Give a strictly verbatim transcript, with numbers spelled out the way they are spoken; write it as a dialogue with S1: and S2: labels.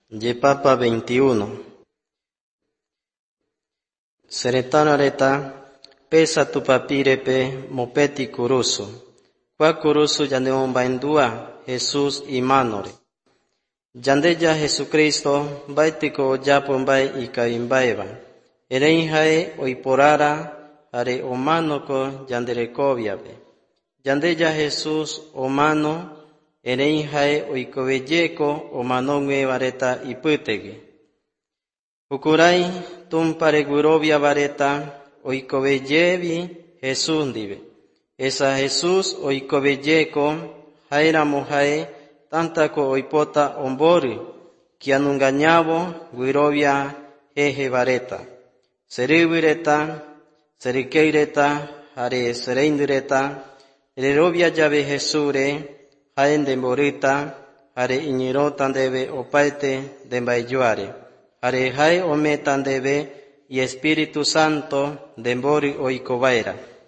S1: Yepapa veintiuno. Seretana reta, pesa tu papirepe mopeti kurusu. Kwa kurusu yande ombaindua Jesús imanore. Yandeya Jesucristo, baitiko oyapo mbai ikaimbaeva. Ereinjae oiporara, are omanoko yanderekoviave. Yandeya Jesús omano, ereinjae oikobeyeko omanongue vareta iputege. Ukurai tumpare gurovia vareta oikobeyevi Jesús ndive. Esa Jesús oikobeyeko jaeramo jae tantako oipota ombori kianungañavo gurovia jeje vareta. Serivireta, serikeireta, hare sereindireta, rerovia llave Jesure, jaende morita, hare iñirotan debe opaete de mbaeyuare, hare jae ometan debe y Espíritu Santo de mbori oikovaera.